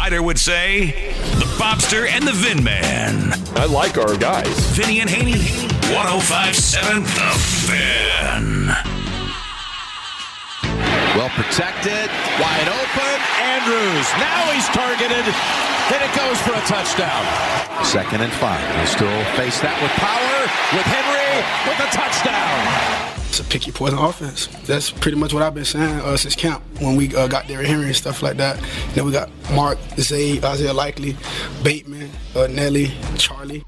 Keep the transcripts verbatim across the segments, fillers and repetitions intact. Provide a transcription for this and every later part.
Snyder would say, the Bobster and the Vin Man. I like our guys. Vinny and Haney, one oh five point seven The Fan. Well protected, wide open, Andrews. Now he's targeted, and it goes for a touchdown. Second and five. He'll still face that with power, with Henry, with a touchdown. It's a pick your poison offense. That's pretty much what I've been saying uh, since camp when we uh, got Derrick Henry and stuff like that. Then we got Mark, Zay, Isaiah Likely, Bateman, uh, Nelly, Charlie.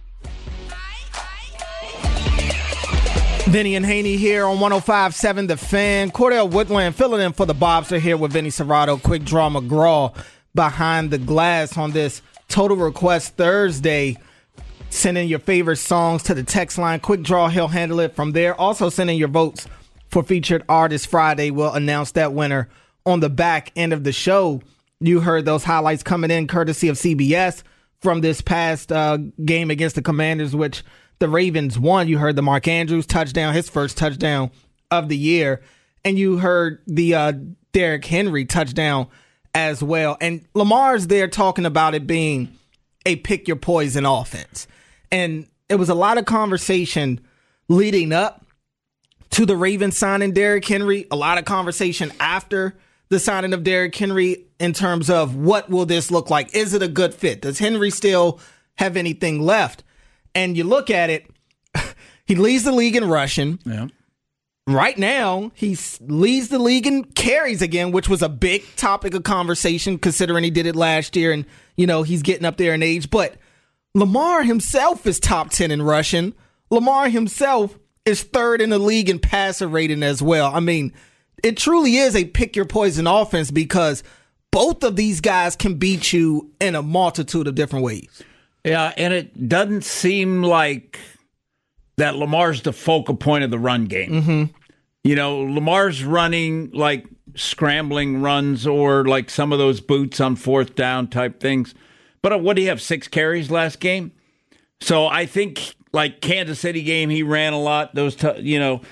Vinny and Haney here on one oh five point seven The Fan. Cordell Woodland filling in for the Bobster here with Vinny Serrato. Quick Draw McGraw behind the glass on this Total Request Thursday. Send in your favorite songs to the text line. Quick Draw, he'll handle it from there. Also send in your votes for Featured Artist Friday. We'll announce that winner on the back end of the show. You heard those highlights coming in courtesy of C B S from this past uh, game against the Commanders, which the Ravens won. You heard the Mark Andrews touchdown, his first touchdown of the year. And you heard the uh, Derrick Henry touchdown as well. And Lamar's there talking about it being a pick your poison offense. And it was a lot of conversation leading up to the Ravens signing Derrick Henry, a lot of conversation after the signing of Derrick Henry in terms of what will this look like? Is it a good fit? Does Henry still have anything left? And you look at it, he leads the league in rushing. Yeah. Right now, he leads the league in carries again, which was a big topic of conversation considering he did it last year and, you know, he's getting up there in age. But Lamar himself is top ten in rushing. Lamar himself is third in the league in passer rating as well. I mean, it truly is a pick your poison offense because both of these guys can beat you in a multitude of different ways. Yeah, and it doesn't seem like that Lamar's the focal point of the run game. Mm-hmm. You know, Lamar's running like scrambling runs or like some of those boots on fourth down type things. But what did he have, six carries last game? So I think like Kansas City game, he ran a lot. Those, t- you know,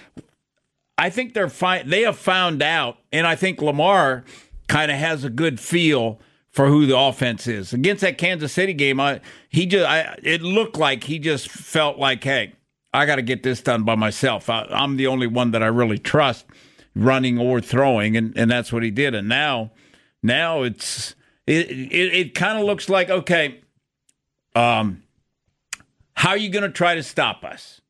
I think they're fine. They have found out, and I think Lamar kind of has a good feel for who the offense is. Against that Kansas City game, I, he just I, it looked like he just felt like, hey, I got to get this done by myself. I, I'm the only one that I really trust running or throwing, and, and that's what he did. And now, now it's it it, it kind of looks like, okay, um, how are you going to try to stop us?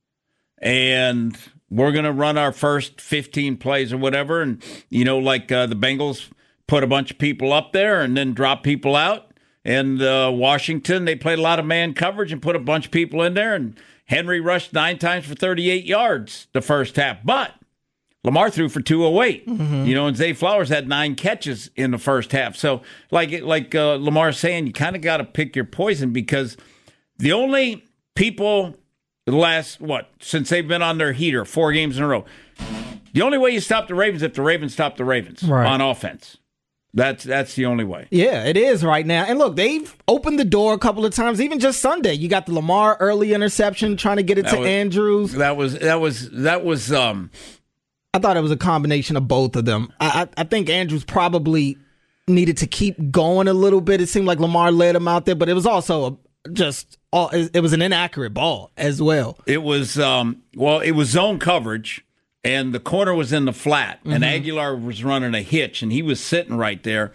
And we're going to run our first fifteen plays or whatever, and you know, like uh, the Bengals put a bunch of people up there and then drop people out. And uh, Washington, they played a lot of man coverage and put a bunch of people in there, and Henry rushed nine times for thirty-eight yards the first half. But Lamar threw for two oh eight. Mm-hmm. You know, and Zay Flowers had nine catches in the first half. So, like like uh, Lamar's saying, you kind of got to pick your poison because the only people the last, what, since they've been on their heater four games in a row, the only way you stop the Ravens is if the Ravens stop the Ravens right. on offense. That's that's the only way. Yeah, it is right now. And look, they've opened the door a couple of times, even just Sunday. You got the Lamar early interception trying to get it that to was, Andrews. That was that was that was um I thought it was a combination of both of them. I, I, I think Andrews probably needed to keep going a little bit. It seemed like Lamar led him out there, but it was also a, just all, it was an inaccurate ball as well. It was um well, it was zone coverage. And the corner was in the flat, and mm-hmm. Aguilar was running a hitch, and he was sitting right there.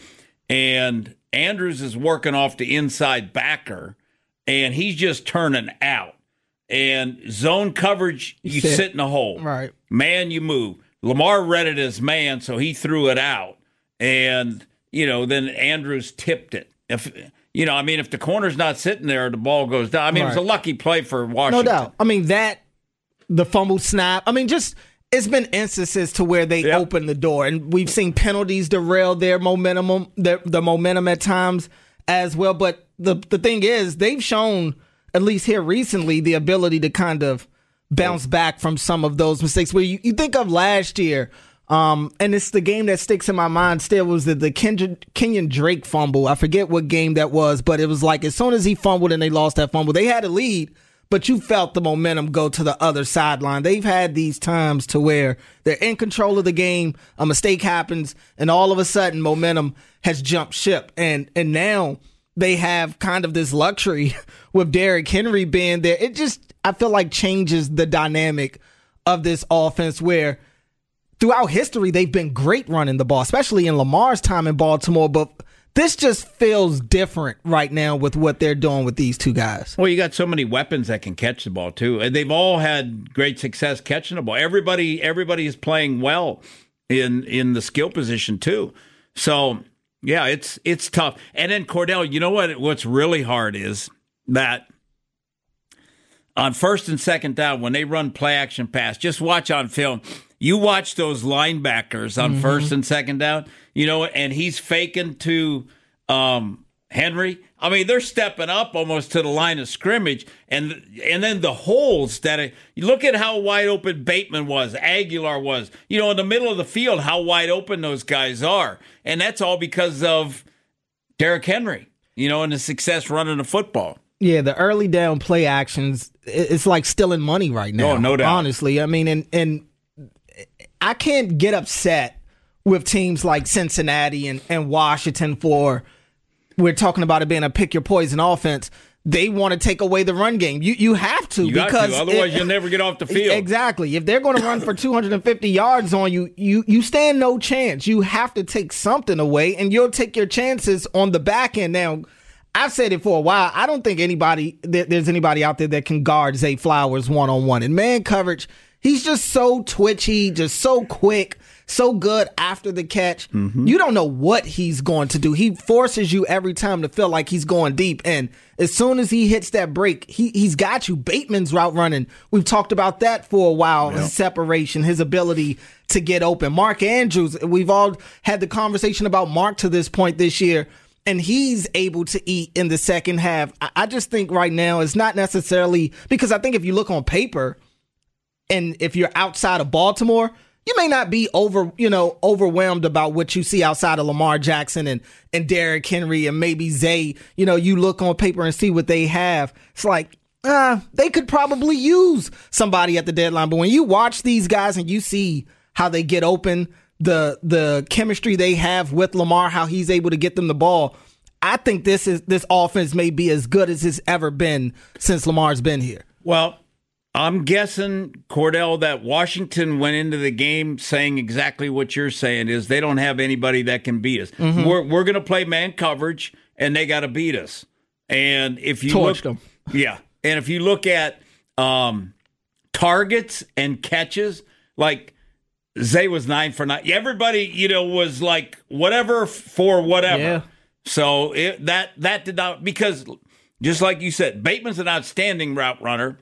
And Andrews is working off the inside backer, and he's just turning out. And zone coverage, you sit, sit in the hole. Right. Man, you move. Lamar read it as man, so he threw it out. And, you know, then Andrews tipped it. If you know, I mean, if the corner's not sitting there, the ball goes down. I mean, right. It was a lucky play for Washington. No doubt. I mean, that, the fumble snap, I mean, just... It's been instances to where they yep. open the door, and we've seen penalties derail their momentum, their, the momentum at times as well. But the the thing is, they've shown, at least here recently, the ability to kind of bounce back from some of those mistakes. Where you, you think of last year, um, and it's the game that sticks in my mind still was the, the Kenyon, Kenyon Drake fumble. I forget what game that was, but it was like as soon as he fumbled and they lost that fumble, they had a lead. But you felt the momentum go to the other sideline. They've had these times to where they're in control of the game, a mistake happens, and all of a sudden momentum has jumped ship. And and now they have kind of this luxury with Derrick Henry being there. It just, I feel like, changes the dynamic of this offense where throughout history, they've been great running the ball, especially in Lamar's time in Baltimore. But this just feels different right now with what they're doing with these two guys. Well, you got so many weapons that can catch the ball, too. And they've all had great success catching the ball. Everybody everybody is playing well in in the skill position, too. So, yeah, it's it's tough. And then, Cordell, you know what? What's really hard is that on first and second down, when they run play action pass, just watch on film. You watch those linebackers on mm-hmm. first and second down, you know, and he's faking to um, Henry. I mean, they're stepping up almost to the line of scrimmage, and and then the holes that it, you look at how wide open Bateman was, Aguilar was, you know, in the middle of the field, how wide open those guys are, and that's all because of Derrick Henry, you know, and the success running the football. Yeah, the early down play actions, it's like stealing money right now. Oh, no doubt. Honestly, I mean, and and. I can't get upset with teams like Cincinnati and, and Washington for, we're talking about it being a pick your poison offense. They want to take away the run game. You you have to. You because got to, otherwise it, you'll never get off the field. Exactly. If they're going to run for two hundred fifty yards on you, you, you stand no chance. You have to take something away, and you'll take your chances on the back end. Now, I've said it for a while. I don't think anybody there's anybody out there that can guard Zay Flowers one-on-one. In man coverage, he's just so twitchy, just so quick, so good after the catch. Mm-hmm. You don't know what he's going to do. He forces you every time to feel like he's going deep. And as soon as he hits that break, he, he's got you. Bateman's route running, we've talked about that for a while, yep. His separation, his ability to get open. Mark Andrews, we've all had the conversation about Mark to this point this year, and he's able to eat in the second half. I, I just think right now it's not necessarily, because I think if you look on paper, and if you're outside of Baltimore, you may not be over, you know, overwhelmed about what you see outside of Lamar Jackson and, and Derrick Henry and maybe Zay. You know, you look on paper and see what they have. It's like, uh, they could probably use somebody at the deadline. But when you watch these guys and you see how they get open, the the chemistry they have with Lamar, how he's able to get them the ball, I think this is this offense may be as good as it's ever been since Lamar's been here. Well, I'm guessing, Cordell, that Washington went into the game saying exactly what you're saying, is they don't have anybody that can beat us. Mm-hmm. We're we're going to play man coverage, and they got to beat us. And if you Torched look, them. yeah, and if you look at um, targets and catches, like Zay was nine for nine. Everybody, you know, was like whatever for whatever. Yeah. So it, that that did not, because just like you said, Bateman's an outstanding route runner.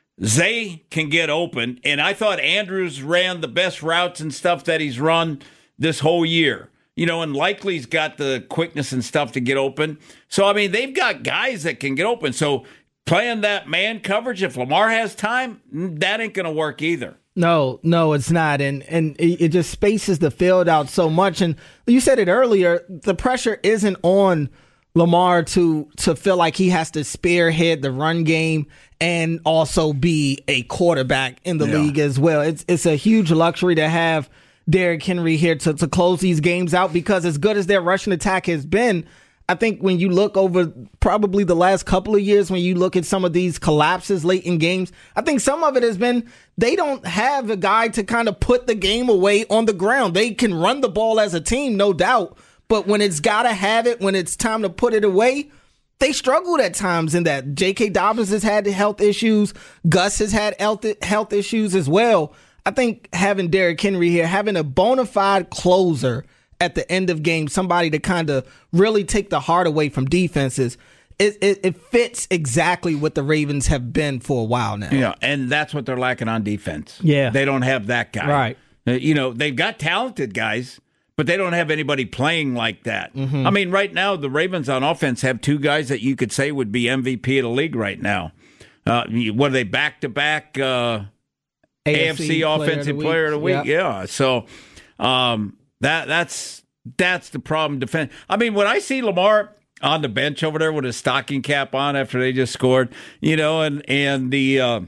Zay can get open, and I thought Andrews ran the best routes and stuff that he's run this whole year. You know, and Likely's got the quickness and stuff to get open. So, I mean, they've got guys that can get open. So, playing that man coverage, if Lamar has time, that ain't going to work either. No, no, it's not. And and it just spaces the field out so much. And you said it earlier, the pressure isn't on Lamar to to feel like he has to spearhead the run game and also be a quarterback in the yeah. league as well. It's it's a huge luxury to have Derrick Henry here to, to close these games out, because as good as their rushing attack has been, I think when you look over probably the last couple of years, when you look at some of these collapses late in games, I think some of it has been they don't have a guy to kind of put the game away on the ground. They can run the ball as a team, no doubt, but when it's got to have it, when it's time to put it away, they struggled at times in that. J K. Dobbins has had health issues. Gus has had health issues as well. I think having Derrick Henry here, having a bona fide closer at the end of games, somebody to kind of really take the heart away from defenses, it, it, it fits exactly what the Ravens have been for a while now. Yeah, and that's what they're lacking on defense. Yeah. They don't have that guy. Right. Uh, you know, they've got talented guys, but they don't have anybody playing like that. Mm-hmm. I mean, right now, the Ravens on offense have two guys that you could say would be M V P of the league right now. Uh, what are they, back-to-back uh, A F C Offensive Player of the Week? Yep. Yeah, so um, that that's that's the problem. Defense. I mean, when I see Lamar on the bench over there with his stocking cap on after they just scored, you know, and, and the uh,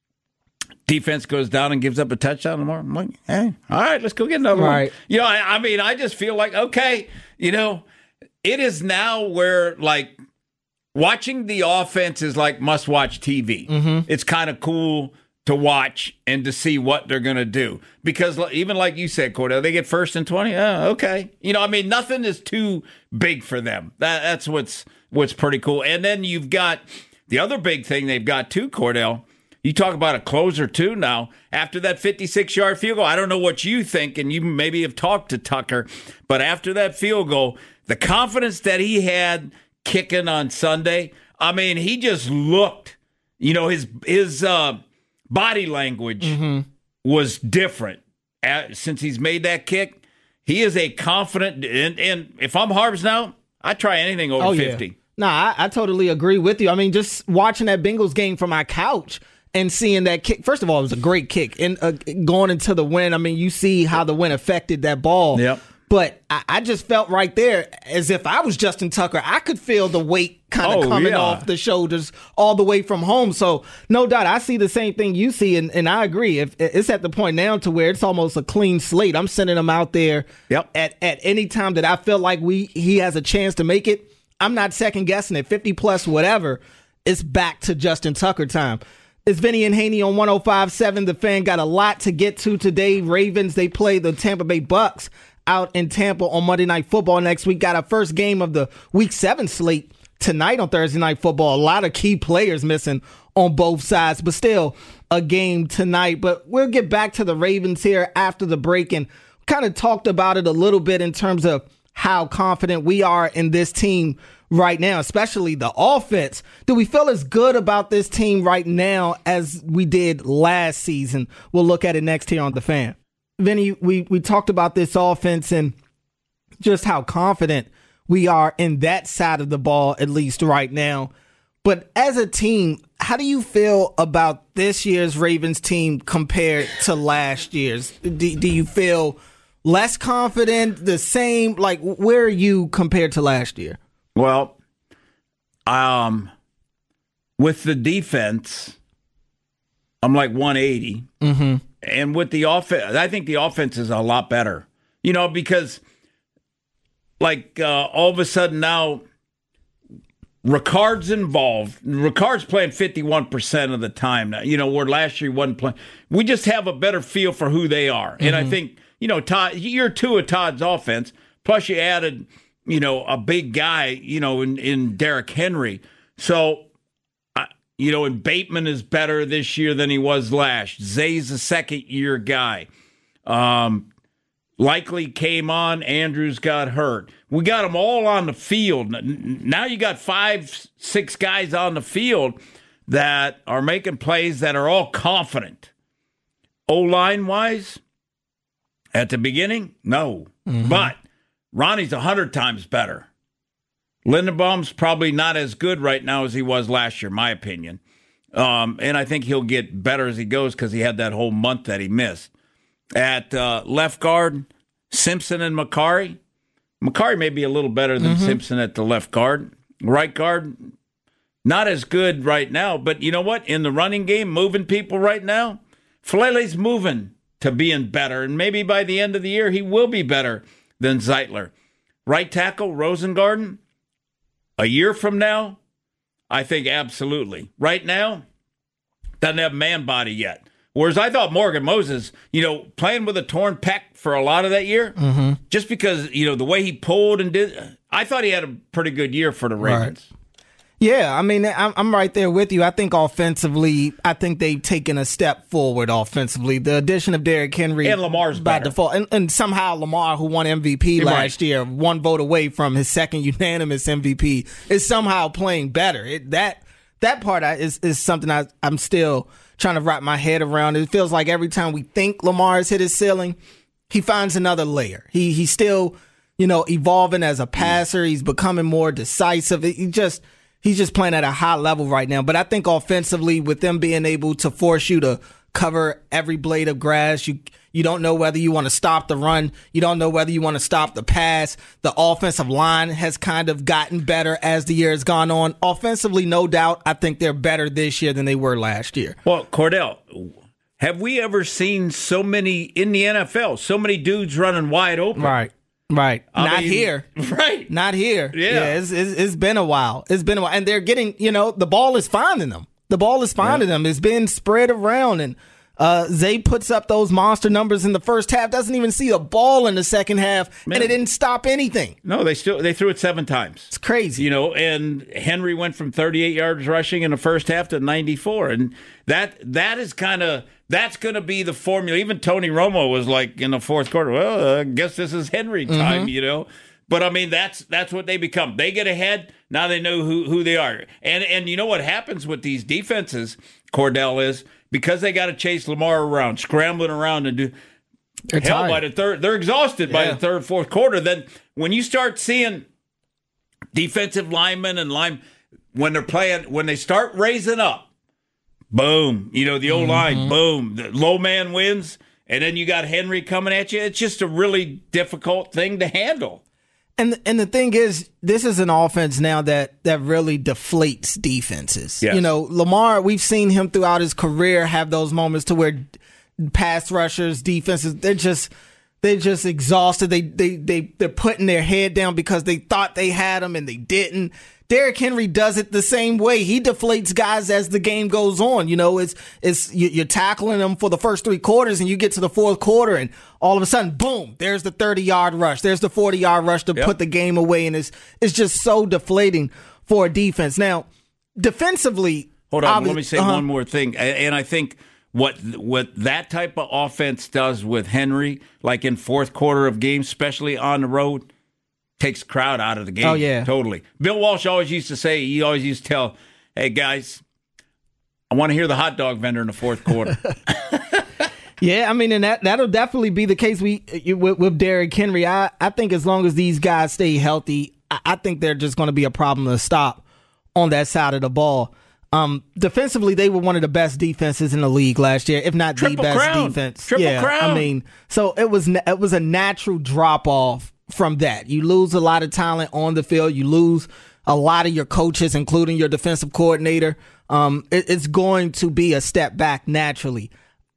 defense goes down and gives up a touchdown, Lamar, I'm like, hey, all right, let's go get another right. one. You know, I, I mean, I just feel like, okay, you know, it is now where, like, watching the offense is like must-watch T V. Mm-hmm. It's kind of cool to watch and to see what they're going to do. Because even like you said, Cordell, they get first and twenty. Oh, okay. You know, I mean, nothing is too big for them. That, that's what's what's pretty cool. And then you've got the other big thing they've got too, Cordell. You talk about a closer too now. After that fifty-six-yard field goal, I don't know what you think, and you maybe have talked to Tucker, but after that field goal, the confidence that he had kicking on Sunday, I mean, he just looked, you know, his his uh, body language mm-hmm. was different at, since he's made that kick. He is a confident, and, and if I'm Harbs now, I'd try anything over oh, fifty. Yeah. No, I, I totally agree with you. I mean, just watching that Bengals game from my couch and seeing that kick, first of all, it was a great kick. And uh, going into the win, I mean, you see how the win affected that ball. Yep. But I, I just felt right there as if I was Justin Tucker. I could feel the weight kind of oh, coming yeah. off the shoulders all the way from home. So, no doubt, I see the same thing you see, and, and I agree. If it's at the point now to where it's almost a clean slate. I'm sending him out there yep. at, at any time that I feel like we he has a chance to make it. I'm not second-guessing it. fifty plus whatever, it's back to Justin Tucker time. It's Vinny and Haney on one oh five point seven. The Fan got a lot to get to today. Ravens, they play the Tampa Bay Bucks out in Tampa on Monday Night Football next week. Got our first game of the Week seven slate tonight on Thursday Night Football. A lot of key players missing on both sides, but still a game tonight. But we'll get back to the Ravens here after the break and kind of talked about it a little bit in terms of how confident we are in this team right now, especially the offense. Do we feel as good about this team right now as we did last season? We'll look at it next here on The Fan. Vinny, we, we talked about this offense and just how confident we are in that side of the ball, at least right now. But as a team, how do you feel about this year's Ravens team compared to last year's? Do, do you feel less confident, the same? Like, where are you compared to last year? Well, um, with the defense, I'm like one eighty. Mm-hmm. And with the offense, I think the offense is a lot better. You know, because, like, uh, all of a sudden now, Ricard's involved. Ricard's playing fifty-one percent of the time now. You know, where last year he wasn't playing. We just have a better feel for who they are. Mm-hmm. And I think, you know, Todd, year two of Todd's offense, plus you added, you know, a big guy, you know, in, in Derrick Henry. So, uh, you know, and Bateman is better this year than he was last. Zay's a second-year guy. Um, likely came on. Andrews got hurt. We got them all on the field. Now you got five, six guys on the field that are making plays that are all confident. O-line-wise, at the beginning, no. Mm-hmm. But Ronnie's a hundred times better. Linderbaum's probably not as good right now as he was last year, my opinion. Um, and I think he'll get better as he goes because he had that whole month that he missed. At uh, left guard, Simpson and McCarry. McCarry may be a little better than mm-hmm. Simpson at the left guard. Right guard, not as good right now. But you know what? In the running game, moving people right now, Falele's moving to being better. And maybe by the end of the year, he will be better than Zeitler. Right tackle, Rosengarten, a year from now, I think absolutely. Right now, doesn't have man body yet. Whereas I thought Morgan Moses, you know, playing with a torn pec for a lot of that year, mm-hmm. just because, you know, the way he pulled and did, I thought he had a pretty good year for the Ravens. Right. Yeah, I mean, I'm, I'm right there with you. I think offensively, I think they've taken a step forward offensively. The addition of Derrick Henry and Lamar's by better. default, and, and somehow Lamar, who won M V P You're last right. year, one vote away from his second unanimous M V P, is somehow playing better. It, that that part is is something I, I'm still trying to wrap my head around. It feels like every time we think Lamar has hit his ceiling, he finds another layer. He he's still, you know, evolving as a passer. He's becoming more decisive. He just he's just playing at a high level right now. But I think offensively, with them being able to force you to cover every blade of grass, you you don't know whether you want to stop the run. You don't know whether you want to stop the pass. The offensive line has kind of gotten better as the year has gone on. Offensively, no doubt, I think they're better this year than they were last year. Well, Cordell, have we ever seen so many in the N F L, so many dudes running wide open? Right. Right. I Not mean, here. Right. Not here. Yeah. yeah it's, it's, it's been a while. It's been a while. And they're getting, you know, the ball is finding them. The ball is finding yeah. them. It's been spread around. And uh, Zay puts up those monster numbers in the first half, doesn't even see a ball in the second half, Man. and it didn't stop anything. No, they still they threw it seven times. It's crazy. You know, and Henry went from thirty-eight yards rushing in the first half to ninety-four. And that that is kind of, that's going to be the formula. Even Tony Romo was like in the fourth quarter, well, I guess this is Henry time, mm-hmm. you know. But, I mean, that's that's what they become. They get ahead, now they know who, who they are. And, and you know what happens with these defenses, Cordell, is because they got to chase Lamar around, scrambling around and do they're hell tired. by the third. They're exhausted yeah. by the third, fourth quarter. Then when you start seeing defensive linemen and line when they're playing, when they start raising up, boom, you know, the old mm-hmm. line, boom, the low man wins, and then you got Henry coming at you. It's just a really difficult thing to handle. And and the thing is, this is an offense now that, that really deflates defenses. Yes. You know, Lamar, we've seen him throughout his career have those moments to where pass rushers, defenses, they're just they're just exhausted. They they they they're putting their head down because they thought they had him and they didn't. Derrick Henry does it the same way. He deflates guys as the game goes on. You know, it's it's you're tackling them for the first three quarters, and you get to the fourth quarter, and all of a sudden, boom! There's the thirty-yard rush. There's the forty-yard rush to yep. put the game away, and it's it's just so deflating for a defense. Now, defensively, hold on. Let me say uh-huh. one more thing, and I think what what that type of offense does with Henry, like in fourth quarter of games, especially on the road, takes the crowd out of the game. Oh, yeah. Totally. Bill Walsh always used to say, he always used to tell, hey, guys, I want to hear the hot dog vendor in the fourth quarter. Yeah, I mean, and that, that'll definitely be the case we with, with Derrick Henry. I, I think as long as these guys stay healthy, I, I think they're just going to be a problem to stop on that side of the ball. Um, defensively, they were one of the best defenses in the league last year, if not Triple the best crown. defense. Triple yeah, crown. I mean, so it was it was a natural drop-off from that. You lose a lot of talent on the field. You lose a lot of your coaches, including your defensive coordinator. Um, it, it's going to be a step back naturally.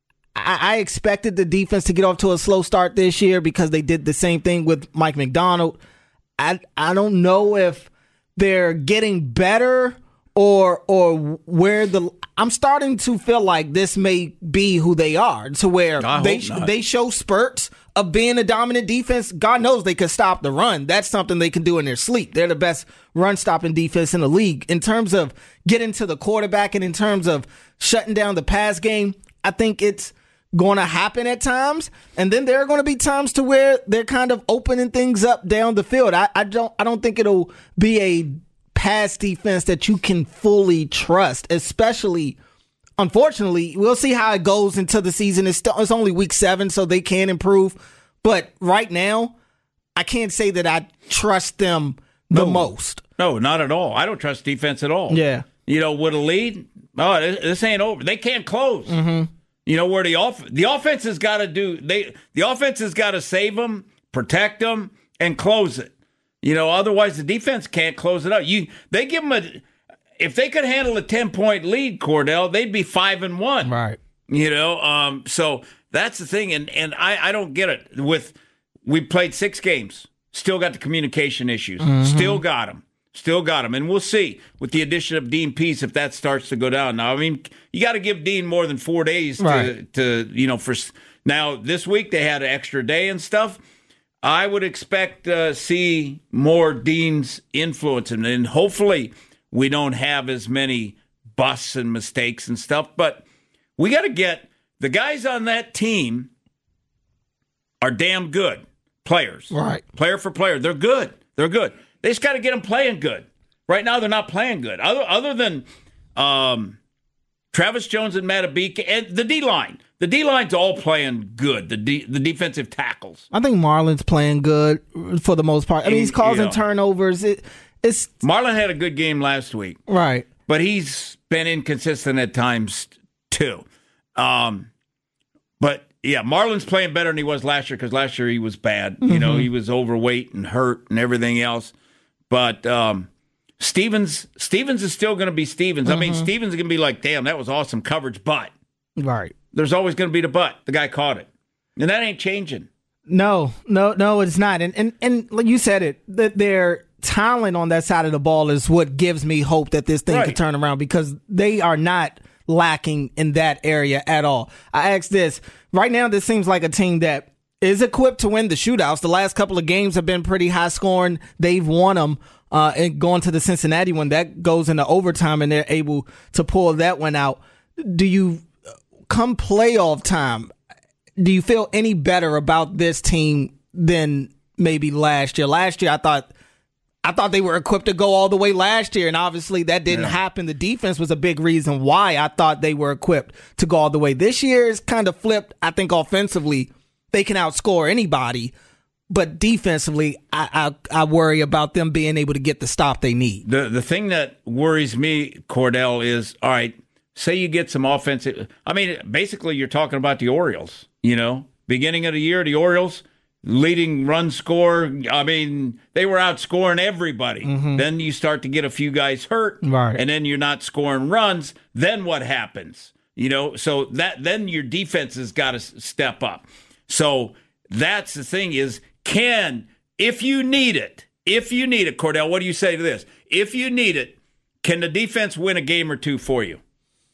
I, I expected the defense to get off to a slow start this year because they did the same thing with Mike McDonald. I I don't know if they're getting better or or where the I'm starting to feel like this may be who they are, to where I they hope not. they show spurts of being a dominant defense. God knows they could stop the run. That's something they can do in their sleep. They're the best run-stopping defense in the league. In terms of getting to the quarterback and in terms of shutting down the pass game, I think it's going to happen at times. And then there are going to be times to where they're kind of opening things up down the field. I, I don't I don't think it'll be a pass defense that you can fully trust, especially unfortunately, we'll see how it goes until the season. It's, still, it's only week seven, so they can improve. But right now, I can't say that I trust them the no, most. No, not at all. I don't trust defense at all. Yeah. You know, with a lead, oh, this, this ain't over. They can't close. Mm-hmm. You know, where the, off- the offense has got to do, they the offense has got to save them, protect them, and close it. You know, otherwise the defense can't close it out. You They give them a... If they could handle a ten-point lead, Cordell, they'd be five and one. Right. You know, um, so that's the thing, and and I, I don't get it. With we played six games, still got the communication issues, mm-hmm. still got them, still got them, and we'll see with the addition of Dean Pease if that starts to go down. Now, I mean, you got to give Dean more than four days to, right. to you know for now. This week they had an extra day and stuff. I would expect to uh, see more Dean's influence, and, and hopefully we don't have as many busts and mistakes and stuff, but we got to get the guys on that team are damn good players. Right. Player for player. They're good. They're good. They just got to get them playing good. Right now, they're not playing good. Other other than um, Travis Jones and Matabika and the D-line. The D-line's all playing good, the D, the defensive tackles. I think Marlon's playing good for the most part. I mean, he's causing you know, turnovers. It, it's Marlon had a good game last week. Right. But he's been inconsistent at times, too. Um, but, yeah, Marlon's playing better than he was last year because last year he was bad. Mm-hmm. You know, he was overweight and hurt and everything else. But um, Stevens Stevens is still going to be Stevens. Mm-hmm. I mean, Stevens is going to be like, damn, that was awesome coverage, but. Right. There's always going to be the but. The guy caught it. And that ain't changing. No, no, no, it's not. And and and like you said it, that their talent on that side of the ball is what gives me hope that this thing Right. could turn around, because they are not lacking in that area at all. I ask this right now. This seems like a team that is equipped to win the shootouts. The last couple of games have been pretty high scoring. They've won them. Uh, and going to the Cincinnati one, that goes into overtime, and they're able to pull that one out. Do you, come playoff time, do you feel any better about this team than maybe last year? Last year, I thought I thought they were equipped to go all the way last year, and obviously that didn't Yeah. happen. The defense was a big reason why I thought they were equipped to go all the way. This year is kind of flipped. I think offensively, they can outscore anybody. But defensively, I, I I worry about them being able to get the stop they need. The the thing that worries me, Cordell, is, all right, say you get some offensive. I mean, basically, you're talking about the Orioles, you know, beginning of the year, the Orioles, leading run score. I mean, they were outscoring everybody. Mm-hmm. Then you start to get a few guys hurt, Right. and then you're not scoring runs. Then what happens? You know, so that then your defense has got to step up. So that's the thing is, can, if you need it, if you need it, Cordell, what do you say to this? If you need it, can the defense win a game or two for you?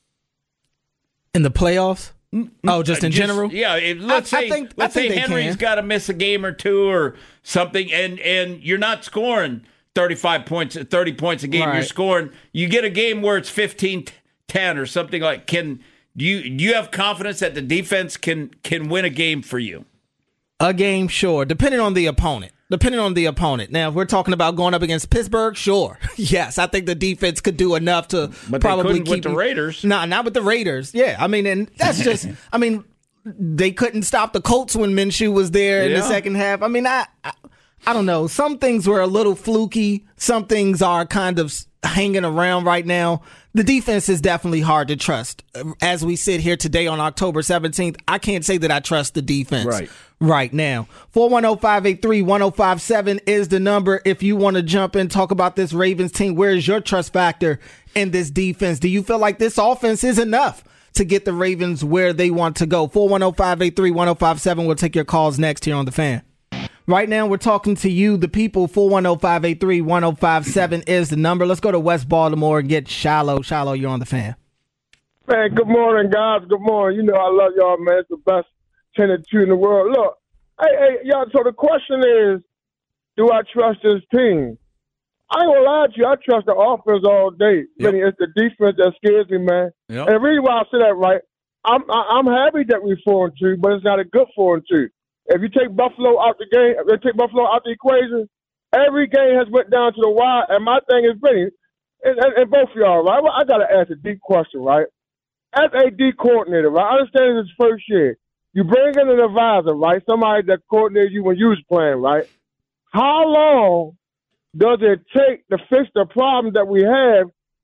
In the playoffs? Oh, just in Just- general? Yeah. If, let's I- I say, think- I let's think say they Henry's can. got to miss a game or two or something, and, and you're not scoring thirty-five points, thirty points a game. You're Right. scoring. You get a game where it's fifteen ten or something like. Can do you do you have confidence that the defense can can win a game for you? A game, sure. Depending on the opponent. Depending on the opponent. Now, if we're talking about going up against Pittsburgh, sure. Yes, I think the defense could do enough to But they probably couldn't keep with the them- Raiders. Nah, not with the Raiders. Yeah, I mean, and that's just, I mean, they couldn't stop the Colts when Minshew was there in the Yeah. second half. I mean, I, I, I don't know. Some things were a little fluky. Some things are kind of hanging around right now. The defense is definitely hard to trust. As we sit here today on October seventeenth, I can't say that I trust the defense Right. right now. four one zero, five eight three, one zero five seven is the number if you want to jump in, talk about this Ravens team. Where is your trust factor in this defense? Do you feel like this offense is enough to get the Ravens where they want to go? four one zero, five eight three, one zero five seven. We'll take your calls next here on The Fan. Right now, we're talking to you, the people. four one zero, five eight three, one zero five seven is the number. Let's go to West Baltimore and get Shiloh. Shiloh, you're on The Fan. Man, good morning, guys. Good morning. You know I love y'all, man. It's the best ten and two in the world. Look, hey, hey, y'all, so the question is, do I trust this team? I ain't gonna lie to you. I trust the offense all day. Yep. It's the defense that scares me, man. Yep. And the reason why I say that, right, I'm I- I'm happy that we're four and two, but it's not a good four and two. If you take Buffalo out the game, if you take Buffalo out the equation, every game has went down to the wire. And my thing is, Benny, and, and, and both of y'all, right? I got to ask a deep question, right? As a D coordinator, right? I understand it's his first year. You bring in an advisor, right? Somebody that coordinated you when you was playing, right? How long does it take to fix the problem that we have,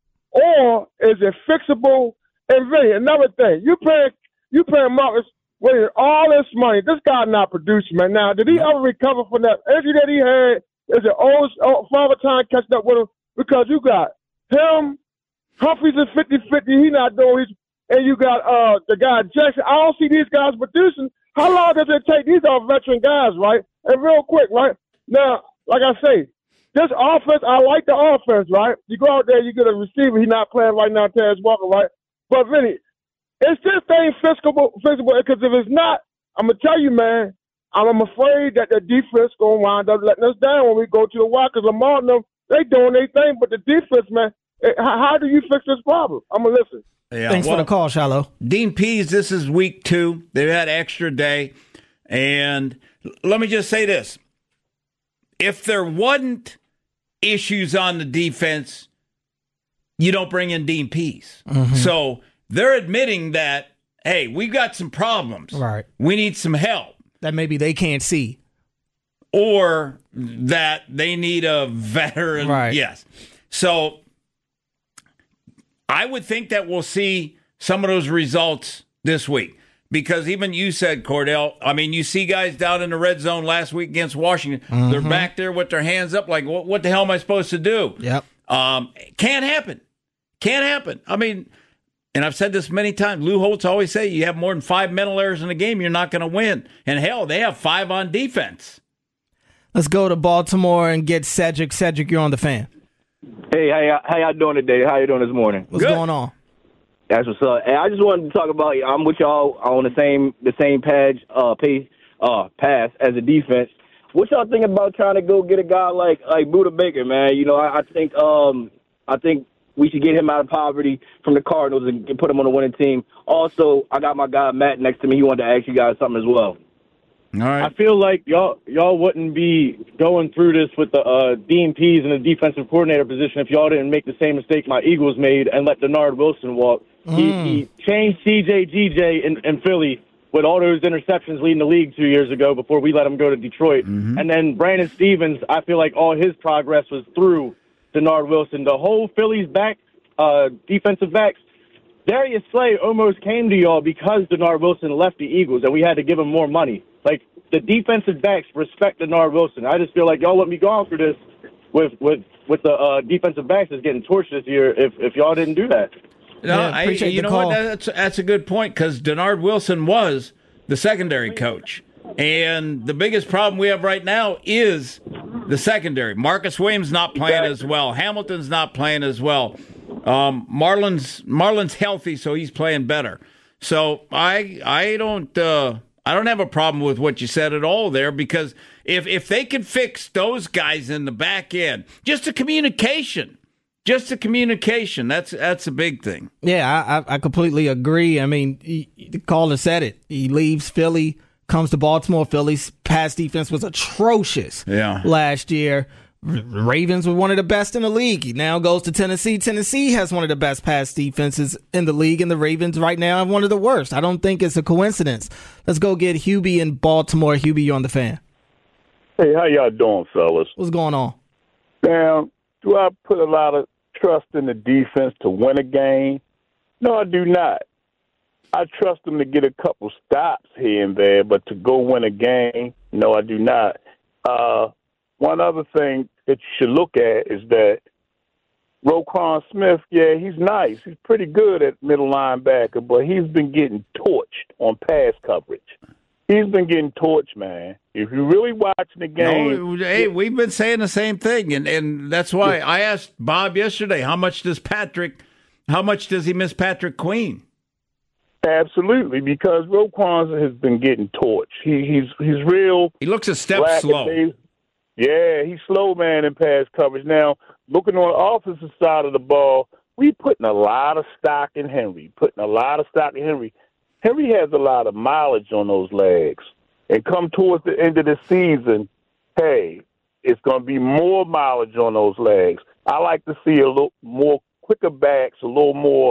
or is it fixable? And really, another thing, you pay you paying Marcus Williams all this money. This guy not producing, man. Now, did he ever recover from that injury that he had? Is it old, old father time catching up with him? Because you got him, Humphreys is fifty-fifty. He not doing his, and you got uh the guy Jackson. I don't see these guys producing. How long does it take? These are veteran guys, right? And real quick, right? Now, like I say, this offense, I like the offense, right? You go out there, you get a receiver. He's not playing right now, Terrence Walker, right? But really, is this thing fixable? Fixable? Because if it's not, I'm gonna tell you, man, I'm afraid that the defense gonna wind up letting us down when we go to the wire. Because Lamar and them, they doing their thing, but the defense, man, how, how do you fix this problem? I'm gonna listen. Yeah, Thanks well, for the call, Shiloh. Dean Pease, this is week two. They've had extra day. And let me just say this. If there wasn't issues on the defense, you don't bring in Dean Pease. Mm-hmm. So they're admitting that, hey, we've got some problems. Right. We need some help. That maybe they can't see. Or that they need a veteran. Right. Yes. So I would think that we'll see some of those results this week. Because even you said, Cordell, I mean, you see guys down in the red zone last week against Washington. Mm-hmm. They're back there with their hands up like, what, what the hell am I supposed to do? Yep. Um, can't happen. Can't happen. I mean, And I've said this many times. Lou Holtz always say you have more than five mental errors in a game, you're not going to win. And hell, they have five on defense. Let's go to Baltimore and get Cedric. Cedric, you're on the Fan. Hey, how y'all, how y'all doing today? How you doing this morning? What's Good. going on? That's what's up. Hey, I just wanted to talk about. I'm with y'all on the same the same page, uh, pace, uh, pass as a defense. What y'all think about trying to go get a guy like like Budda Baker, man? You know, I, I think um, I think we should get him out of poverty from the Cardinals and put him on a winning team. Also, I got my guy Matt next to me. He wanted to ask you guys something as well. All right. I feel like y'all y'all wouldn't be going through this with the uh, D M Ps in the defensive coordinator position if y'all didn't make the same mistake my Eagles made and let Denard Wilson walk. Mm. He, he changed C J G J in, in Philly with all those interceptions leading the league two years ago before we let him go to Detroit. Mm-hmm. And then Brandon Stevens, I feel like all his progress was through Denard Wilson. The whole Phillies back, uh, defensive backs, Darius Slay almost came to y'all because Denard Wilson left the Eagles and we had to give him more money. Like, the defensive backs respect Denard Wilson. I just feel like y'all wouldn't be going through this with with, with the uh, defensive backs that's getting torched this year if, if y'all didn't do that. No, yeah, I, appreciate you the know call. what? That's that's a good point because Denard Wilson was the secondary coach, and the biggest problem we have right now is the secondary. Marcus Williams not playing as well. Hamilton's not playing as well. Um, Marlon's Marlon's healthy, so he's playing better. So I I don't uh, I don't have a problem with what you said at all there because if if they can fix those guys in the back end, just the communication. Just the communication. That's that's a big thing. Yeah, I, I completely agree. I mean, he, the caller said it. He leaves Philly, comes to Baltimore. Philly's pass defense was atrocious yeah. last year. R- Ravens were one of the best in the league. He now goes to Tennessee. Tennessee has one of the best pass defenses in the league, and the Ravens right now have one of the worst. I don't think it's a coincidence. Let's go get Hubie in Baltimore. Hubie, you're on the Fan. Hey, how y'all doing, fellas? What's going on? Now, do I put a lot of trust in the defense to win a game? No, I do not. I trust them to get a couple stops here and there, but to go win a game, no, I do not. Uh, one other thing that you should look at is that Roquan Smith, yeah, he's nice. He's pretty good at middle linebacker, but he's been getting torched on pass coverage. He's been getting torched, man. If you're really watching the game. No, hey, we've been saying the same thing, and, and that's why I asked Bob yesterday, how much does Patrick, how much does he miss Patrick Queen? Absolutely, because Roquan has been getting torched. He, he's he's real. He looks a step slow. Yeah, he's slow, man, in pass coverage. Now, looking on the offensive side of the ball, we putting a lot of stock in Henry, putting a lot of stock in Henry. Henry has a lot of mileage on those legs. And come towards the end of the season, hey, it's going to be more mileage on those legs. I like to see a little more quicker backs, a little more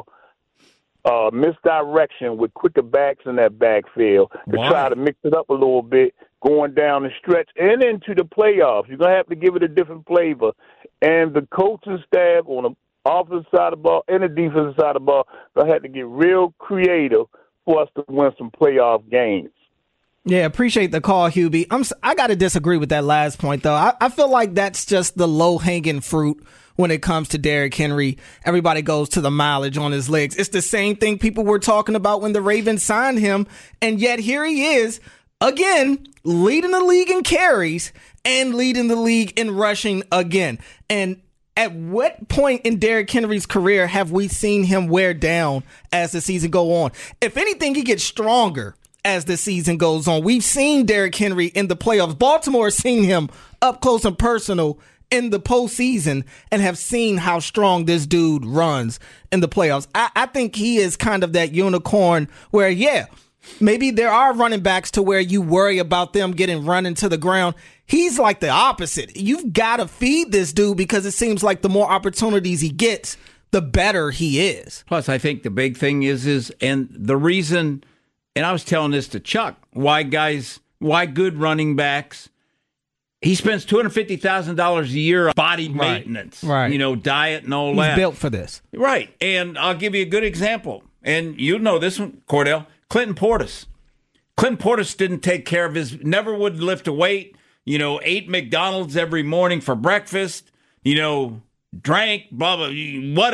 uh, misdirection with quicker backs in that backfield to Why? try to mix it up a little bit going down the stretch and into the playoffs. You're going to have to give it a different flavor. And the coaching staff on the offensive side of the ball and the defensive side of the ball, they'll have to get real creative for us to win some playoff games. Yeah, appreciate the call, Hubie. I'm I got to disagree with that last point, though. I, I feel like that's just the low-hanging fruit when it comes to Derrick Henry. Everybody goes to the mileage on his legs. It's the same thing people were talking about when the Ravens signed him, and yet here he is, again, leading the league in carries and leading the league in rushing again. And at what point in Derrick Henry's career have we seen him wear down as the season go on? If anything, he gets stronger as the season goes on. We've seen Derrick Henry in the playoffs. Baltimore has seen him up close and personal in the postseason and have seen how strong this dude runs in the playoffs. I, I think he is kind of that unicorn where, yeah, maybe there are running backs to where you worry about them getting run into the ground. He's like the opposite. You've got to feed this dude because it seems like the more opportunities he gets, the better he is. Plus, I think the big thing is, is and the reason, and I was telling this to Chuck, why guys, why good running backs, he spends two hundred fifty thousand dollars a year on body Right. maintenance, Right. you know, diet and all He's that. built for this. Right. And I'll give you a good example. And you know this one, Cordell. Clinton Portis. Clinton Portis didn't take care of his, never would lift a weight, you know, ate McDonald's every morning for breakfast, you know, drank, blah, blah, whatever.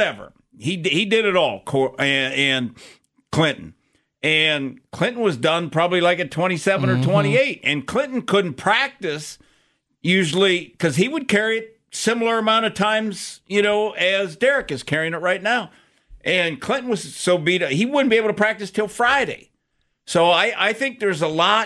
he he did it all, and, and Clinton. And Clinton was done probably like at twenty-seven mm-hmm. or twenty-eight. And Clinton couldn't practice usually because he would carry it similar amount of times, you know, as Derek is carrying it right now. And Clinton was so beat up, he wouldn't be able to practice till Friday. So I, I think there's a lot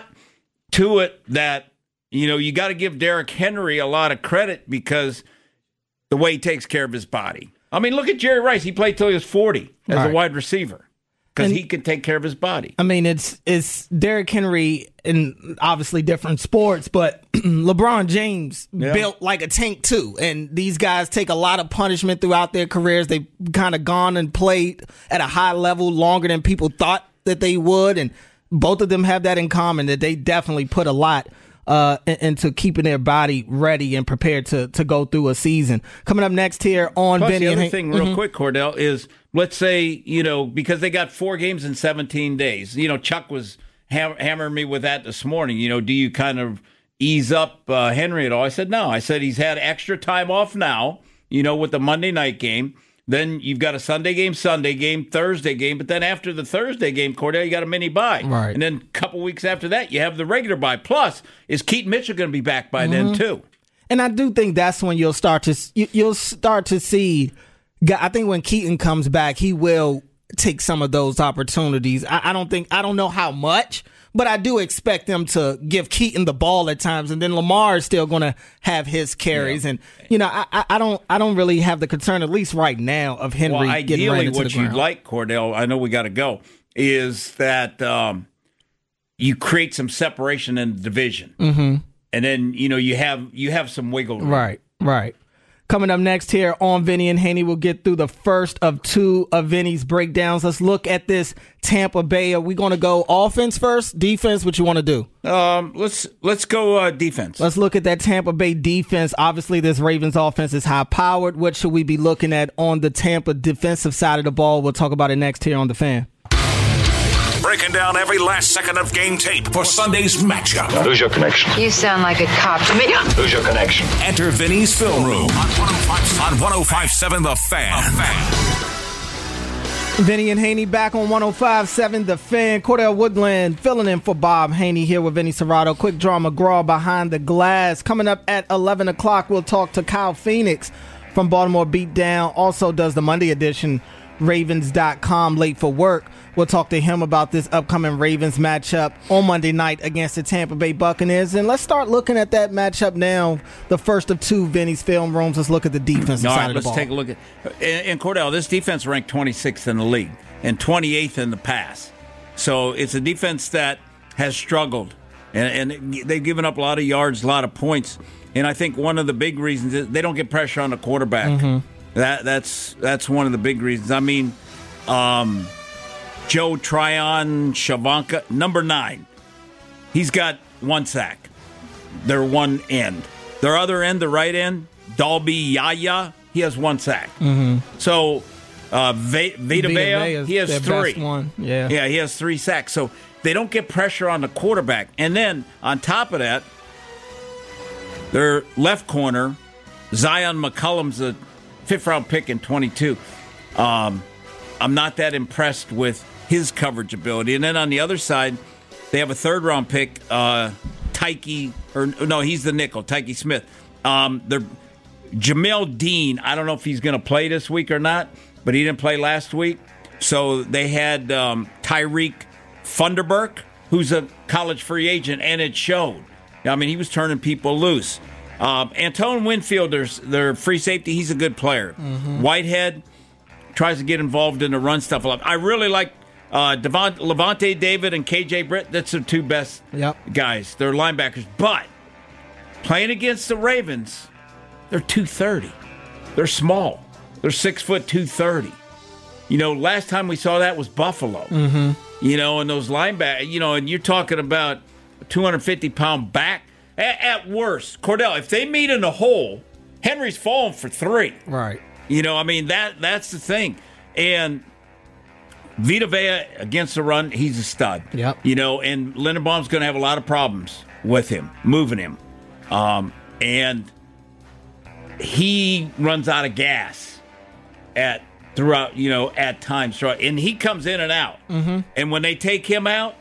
to it that, you know, you got to give Derrick Henry a lot of credit because the way he takes care of his body. I mean, look at Jerry Rice. He played till he was forty as right. a wide receiver because he can take care of his body. I mean, it's it's Derrick Henry in obviously different sports, but LeBron James yeah. built like a tank too. And these guys take a lot of punishment throughout their careers. They've kind of gone and played at a high level longer than people thought that they would. And both of them have that in common, that they definitely put a lot uh, into keeping their body ready and prepared to to go through a season. Coming up next here on Plus, Benny. The other and thing, real mm-hmm. quick, Cordell, is let's say, you know, because they got four games in seventeen days. You know, Chuck was ham- hammering me with that this morning. You know, do you kind of ease up uh, Henry at all? I said, no. I said he's had extra time off now, you know, with the Monday night game. Then you've got a Sunday game, Sunday game, Thursday game. But then after the Thursday game, Cordell, you got a mini bye. Right. And then a couple weeks after that, you have the regular bye. Plus, is Keaton Mitchell going to be back by mm-hmm. then, too? And I do think that's when you'll start to you'll start to see. I think when Keaton comes back, he will take some of those opportunities. I, I don't think I don't know how much, but I do expect them to give Keaton the ball at times, and then Lamar is still going to have his carries. Yeah. And you know, I, I don't I don't really have the concern, at least right now, of Henry well, getting ran into what the ground. You'd like, Cordell, I know we got to go, is that um, you create some separation in the division, mm-hmm. and then you know you have you have some wiggle room. Right, right. Coming up next here on Vinny and Haney, we'll get through the first of two of Vinny's breakdowns. Let's look at this Tampa Bay. Are we going to go offense first, defense? What you want to do? Um, let's let's go uh, defense. Let's look at that Tampa Bay defense. Obviously, this Ravens offense is high-powered. What should we be looking at on the Tampa defensive side of the ball? We'll talk about it next here on The Fan. Breaking down every last second of game tape for Sunday's matchup. Who's your connection? You sound like a cop to me. Who's your connection? Enter Vinny's Film Room on one oh five point seven The Fan. The Fan. Vinny and Haney back on one oh five point seven The Fan. Cordell Woodland filling in for Bob Haney here with Vinny Serrato. Quick Draw McGraw behind the glass. Coming up at eleven o'clock, we'll talk to Kyle Phoenix from Baltimore Beatdown. Also does the Monday edition, Ravens dot com, late for work. We'll talk to him about this upcoming Ravens matchup on Monday night against the Tampa Bay Buccaneers. And let's start looking at that matchup now. The first of two Vinny's film rooms. Let's look at the defensive All side right, of the let's ball. take a look at and, and Cordell, this defense ranked twenty-sixth in the league and twenty-eighth in the pass. So it's a defense that has struggled, and, and they've given up a lot of yards, a lot of points. And I think one of the big reasons is they don't get pressure on the quarterback. Mm-hmm. That that's that's one of the big reasons. I mean, um, Joe Tryon Shavanka, number nine, he's got one sack. Their one end. Their other end, the right end, Dalby Yaya, he has one sack. Mm-hmm. So uh, v- Vita Vea, he has three. Best one. Yeah. yeah, he has three sacks. So they don't get pressure on the quarterback. And then on top of that, their left corner, Zion McCollum's a fifth-round pick in twenty-two. Um, I'm not that impressed with his coverage ability. And then on the other side, they have a third-round pick, uh, Tyke, or no, he's the nickel, Tyke Smith. Um, they're Jamel Dean, I don't know if he's going to play this week or not, but he didn't play last week. So they had um, Tyreek Funderburk, who's a college free agent, and it showed. I mean, he was turning people loose. Um, Antone Winfield, their, their free safety, he's a good player. Mm-hmm. Whitehead tries to get involved in the run stuff a lot. I really like uh, Devont, Levante David and K J Britt. That's their two best yep. guys. They're linebackers. But playing against the Ravens, they're two thirty. They're small. They're six foot two thirty. You know, last time we saw that was Buffalo. Mm-hmm. You know, and those linebackers, you know, and you're talking about a two hundred fifty pound back. At, at worst, Cordell, if they meet in a hole, Henry's falling for three. Right. You know, I mean, that that's the thing. And Vita Vea against the run, he's a stud. Yep. You know, and Linderbaum's going to have a lot of problems with him, moving him. Um, and he runs out of gas at throughout, you know, at times. And he comes in and out. Mm-hmm. And when they take him out,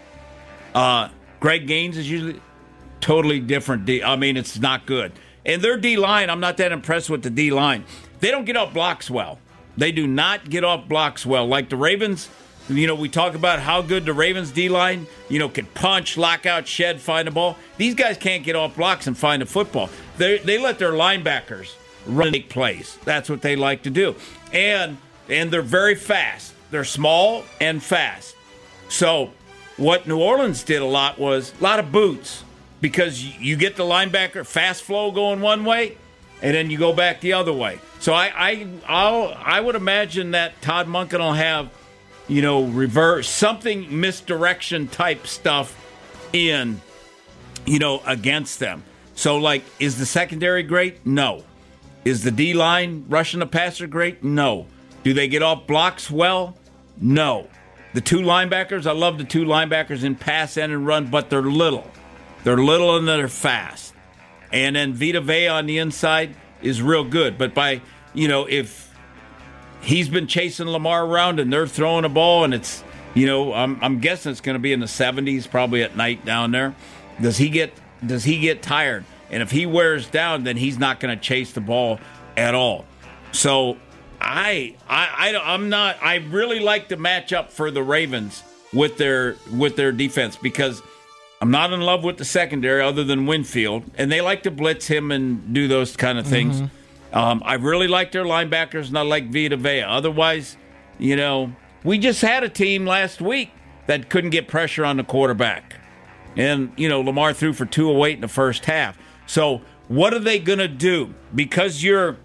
uh, Greg Gaines is usually totally different. D- I mean, it's not good. And their D-line, I'm not that impressed with the D-line. They don't get off blocks well. They do not get off blocks well. Like the Ravens, you know, we talk about how good the Ravens D-line, you know, can punch, lock out, shed, find the ball. These guys can't get off blocks and find a football. They they let their linebackers run make plays. That's what they like to do. And and they're very fast. They're small and fast. So what New Orleans did a lot was a lot of boots, because you get the linebacker fast flow going one way, and then you go back the other way. So I I I'll, I would imagine that Todd Monken will have, you know, reverse something misdirection type stuff in, you know, against them. So, like, is the secondary great? No. Is the D-line rushing the passer great? No. Do they get off blocks well? No. The two linebackers, I love the two linebackers in pass and in run, but they're little. They're little and they're fast. And then Vita Vea on the inside is real good. But by, you know, if he's been chasing Lamar around and they're throwing a ball and it's, you know, I'm, I'm guessing it's going to be in the seventies, probably at night down there. Does he get does he get tired? And if he wears down, then he's not going to chase the ball at all. So I, I, I, I'm not. I really like the matchup for the Ravens with their with their defense, because I'm not in love with the secondary other than Winfield, and they like to blitz him and do those kind of things. Mm-hmm. Um, I really like their linebackers, and I like Vita Vea. Otherwise, you know, we just had a team last week that couldn't get pressure on the quarterback, and you know, Lamar threw for two oh eight in the first half. So what are they going to do? Because you're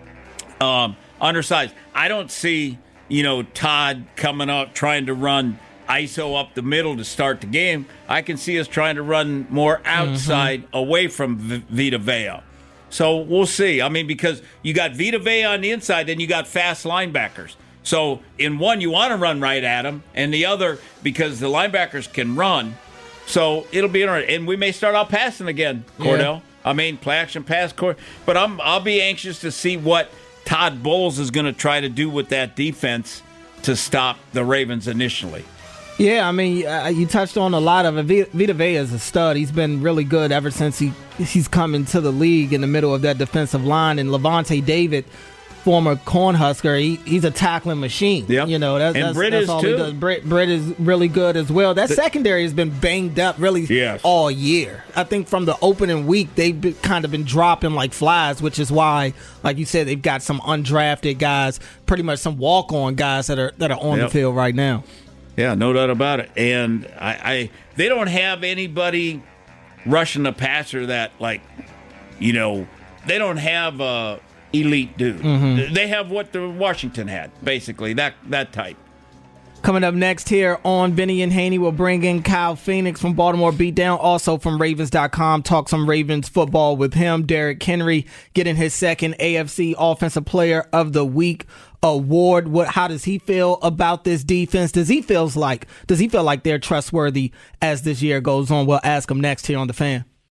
um, undersized, I don't see, you know, Todd coming up trying to run I S O up the middle to start the game. I can see us trying to run more outside, mm-hmm. away from v- Vita Vea. So we'll see. I mean, because you got Vita Vea on the inside, then you got fast linebackers. So in one, you want to run right at them, and the other, because the linebackers can run. So it'll be interesting. And we may start out passing again, Cordell. Yeah. I mean, play action pass, Cord. But I'm, I'll be anxious to see what Todd Bowles is going to try to do with that defense to stop the Ravens initially. Yeah, I mean, uh, you touched on a lot of it. V- Vita Vea is a stud. He's been really good ever since he he's come into the league in the middle of that defensive line. And Levante David, former Cornhusker, he, he's a tackling machine. Yep. You know, that, and that's, Britt that's is all too. he does. Britt, Britt is really good as well. That the, secondary has been banged up really yes. all year. I think from the opening week, they've been, kind of been dropping like flies, which is why, like you said, they've got some undrafted guys, pretty much some walk-on guys that are that are on yep. the field right now. Yeah, no doubt about it. And I, I they don't have anybody rushing the passer that, like, you know, they don't have a elite dude. Mm-hmm. They have what the Washington had, basically, that that type. Coming up next here on Vinny and Haney, we'll bring in Kyle Phoenix from Baltimore Beatdown, also from Ravens dot com. Talk some Ravens football with him. Derrick Henry getting his second A F C Offensive Player of the Week award. What? How does he feel about this defense? Does he feels like? Does he feel like they're trustworthy as this year goes on? We'll ask him next here on The Fan.